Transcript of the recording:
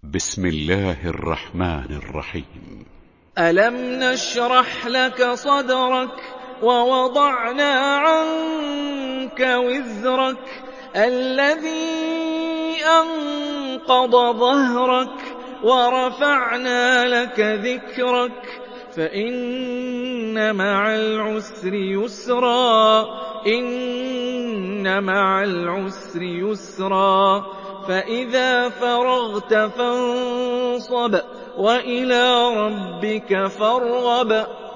بسم الله الرحمن الرحيم. ألم نشرح لك صدرك ووضعنا عنك وزرك الذي أنقض ظهرك ورفعنا لك ذكرك فإن مع العسر يسرا إن مع العسر يسرا فإذا فرغت فانصب وإلى ربك فارغب